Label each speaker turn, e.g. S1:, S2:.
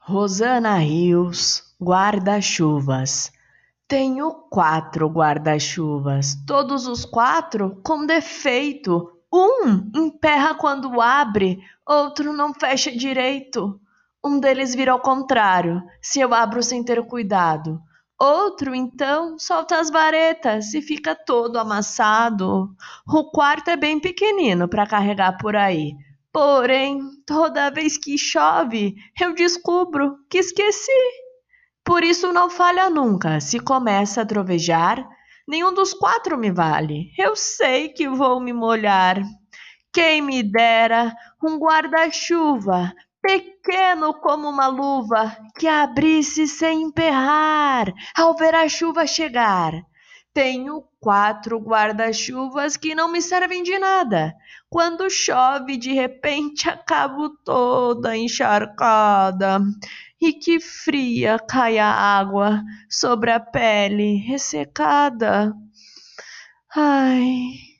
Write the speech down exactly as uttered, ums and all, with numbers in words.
S1: Rosana Rios, guarda-chuvas. Tenho quatro guarda-chuvas, todos os quatro com defeito. Um emperra quando abre, outro não fecha direito. Um deles vira ao contrário, se eu abro sem ter cuidado. Outro, então, solta as varetas e fica todo amassado. O quarto é bem pequenino para carregar por aí. Porém, toda vez que chove, eu descubro que esqueci. Por isso não falha nunca. Se começa a trovejar, nenhum dos quatro me vale. Eu sei que vou me molhar. Quem me dera um guarda-chuva, pequeno como uma luva, que abrisse sem emperrar ao ver a chuva chegar. Tenho quatro guarda-chuvas que não me servem de nada. Quando chove, de repente, acabo toda encharcada. E que fria cai a água sobre a pele ressecada. Ai.